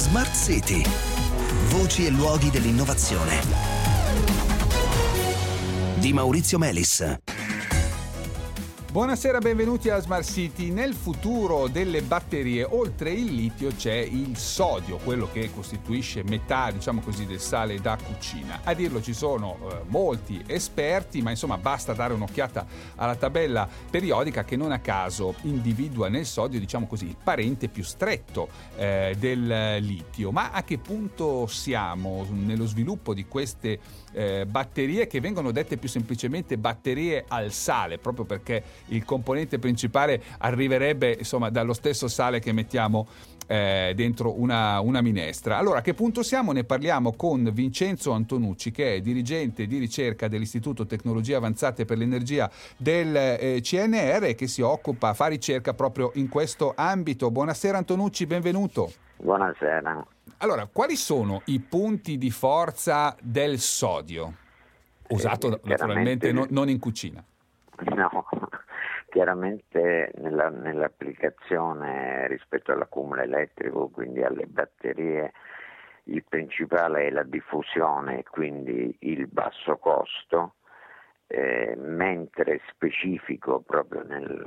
Smart City. Voci e luoghi dell'innovazione. Di Maurizio Melis. Buonasera, benvenuti a Smart City. Nel futuro delle batterie, oltre il litio, c'è il sodio, quello che costituisce metà, diciamo così, del sale da cucina. A dirlo ci sono molti esperti, ma insomma basta dare un'occhiata alla tabella periodica che non a caso individua nel sodio, diciamo così, il parente più stretto del litio. Ma a che punto siamo nello sviluppo di queste batterie, che vengono dette più semplicemente batterie al sale, proprio perché il componente principale arriverebbe insomma dallo stesso sale che mettiamo dentro una minestra. Allora, a che punto siamo? Ne parliamo con Vincenzo Antonucci, che è dirigente di ricerca dell'Istituto Tecnologie Avanzate per l'Energia del CNR e che fa ricerca proprio in questo ambito. Buonasera Antonucci, benvenuto. Buonasera. Allora, quali sono i punti di forza del sodio? Usato naturalmente non in cucina. No, chiaramente nell'applicazione rispetto all'accumulo elettrico, quindi alle batterie, il principale è la diffusione, quindi il basso costo, mentre specifico proprio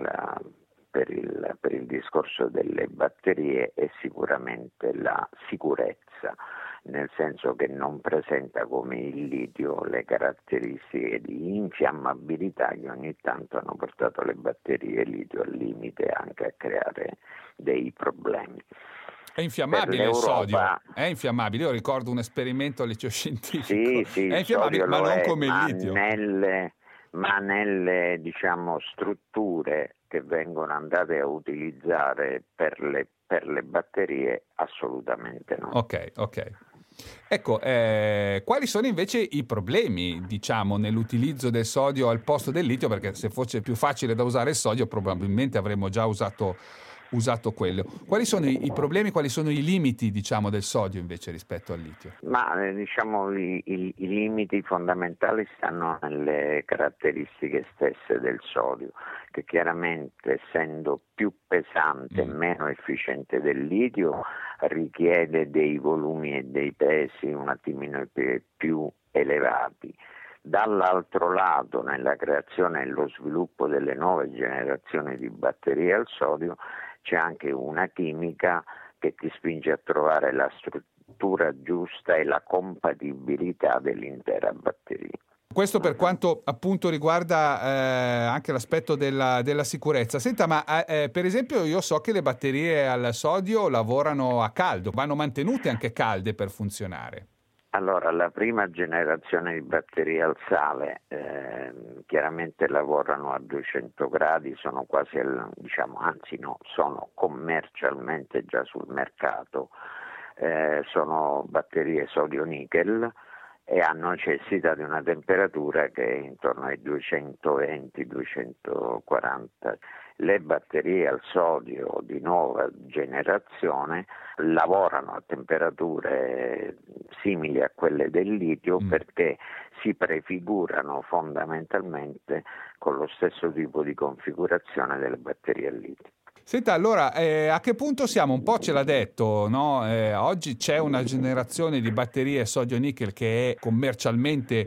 per il discorso delle batterie è sicuramente la sicurezza, nel senso che non presenta come il litio le caratteristiche di infiammabilità che ogni tanto hanno portato le batterie litio al limite anche a creare dei problemi. È infiammabile il sodio? È infiammabile? Io ricordo un esperimento al liceo scientifico. Sì, è infiammabile, ma non come il litio. Ma nelle diciamo strutture che vengono andate a utilizzare per le batterie assolutamente no. Ok. Ecco, quali sono invece i problemi, diciamo, nell'utilizzo del sodio al posto del litio? Perché se fosse più facile da usare il sodio probabilmente avremmo già usato quello. Quali sono i problemi, quali sono i limiti, diciamo, del sodio invece rispetto al litio? Ma diciamo i limiti fondamentali stanno nelle caratteristiche stesse del sodio, che chiaramente, essendo più pesante e meno efficiente del litio, richiede dei volumi e dei pesi un attimino più elevati. Dall'altro lato, nella creazione e lo sviluppo delle nuove generazioni di batterie al sodio, c'è anche una chimica che ti spinge a trovare la struttura giusta e la compatibilità dell'intera batteria. Questo per quanto appunto riguarda anche l'aspetto della sicurezza. Senta, ma per esempio io so che le batterie al sodio lavorano a caldo, vanno mantenute anche calde per funzionare. Allora, la prima generazione di batterie al sale chiaramente lavorano a 200 gradi, sono quasi, sono commercialmente già sul mercato, sono batterie sodio-nickel e hanno necessità di una temperatura che è intorno ai 220-240. Le batterie al sodio di nuova generazione lavorano a temperature simili a quelle del litio perché si prefigurano fondamentalmente con lo stesso tipo di configurazione delle batterie al litio. Senta, allora, a che punto siamo? Un po' ce l'ha detto, no? Oggi c'è una generazione di batterie sodio-nickel che è commercialmente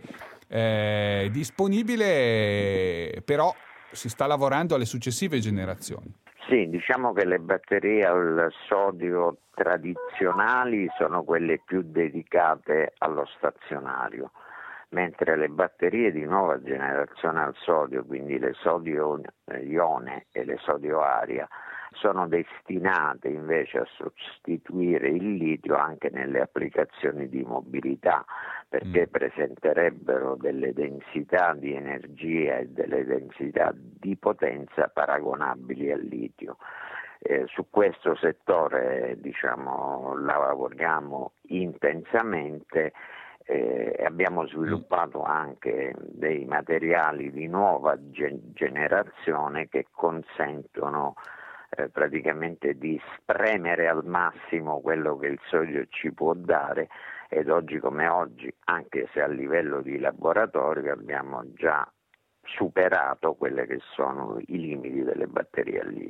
disponibile, però si sta lavorando alle successive generazioni. Sì, diciamo che le batterie al sodio tradizionali sono quelle più dedicate allo stazionario, mentre le batterie di nuova generazione al sodio, quindi le sodio-ione e le sodio-aria, sono destinate invece a sostituire il litio anche nelle applicazioni di mobilità, perché presenterebbero delle densità di energia e delle densità di potenza paragonabili al litio. Su questo settore lavoriamo intensamente. Abbiamo sviluppato anche dei materiali di nuova generazione che consentono praticamente di spremere al massimo quello che il sodio ci può dare, ed oggi come oggi, anche se a livello di laboratorio abbiamo già superato quelli che sono i limiti delle batterie al litio.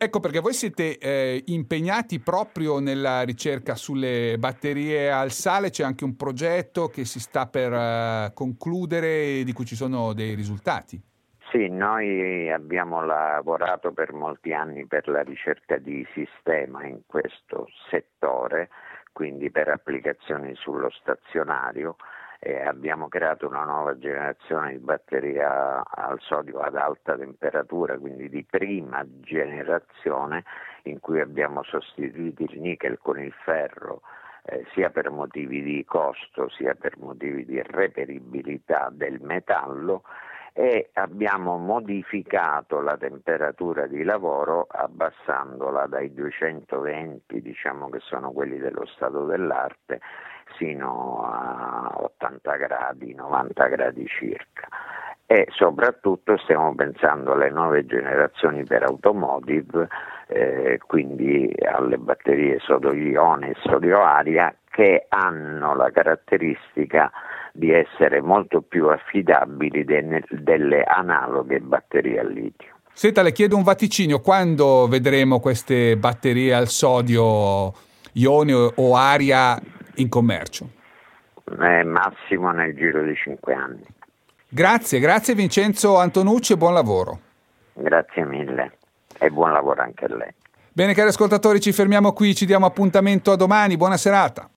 Ecco perché voi siete impegnati proprio nella ricerca sulle batterie al sale, c'è anche un progetto che si sta per concludere, di cui ci sono dei risultati. Sì, noi abbiamo lavorato per molti anni per la ricerca di sistema in questo settore, quindi per applicazioni sullo stazionario. Abbiamo creato una nuova generazione di batteria al sodio ad alta temperatura, quindi di prima generazione, in cui abbiamo sostituito il nickel con il ferro, sia per motivi di costo sia per motivi di reperibilità del metallo, e abbiamo modificato la temperatura di lavoro abbassandola dai 220, diciamo che sono quelli dello stato dell'arte, sino a 80 gradi, 90 gradi circa. E soprattutto stiamo pensando alle nuove generazioni per automotive, quindi alle batterie sodio-ione e sodio-aria, che hanno la caratteristica di essere molto più affidabili delle analoghe batterie al litio. Senta, le chiedo un vaticinio: quando vedremo queste batterie al sodio, ione o aria in commercio? Massimo nel giro di 5 anni. Grazie Vincenzo Antonucci e buon lavoro. Grazie mille e buon lavoro anche a lei. Bene cari ascoltatori, ci fermiamo qui, ci diamo appuntamento a domani, buona serata.